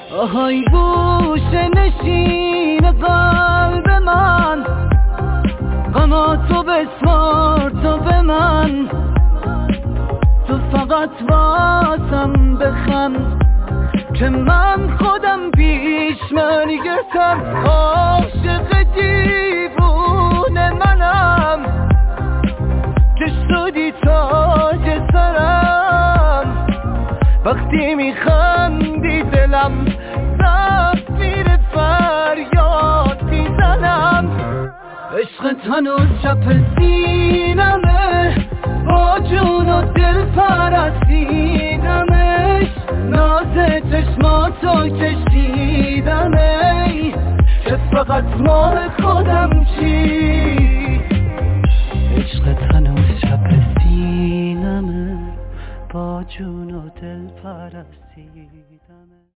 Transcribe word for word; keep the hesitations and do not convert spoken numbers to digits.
آهای گوشه نشین قلب من، قناتو بسپار تو به من، تو فقط واسم بخند که من خودم پیش مرگتم. عاشق دیوونه منم که شدی تاج سرم، وقتی میخندی دلم زفیر فریاد میزنم. عشقت هنوز چپ سینمه، با جون و دل پرستیدمش، ناز چشماتو کشیدمه که فقط مال خودم چی. عشقت هنوز چپ سینمه، با جون و دل پرستیدمه.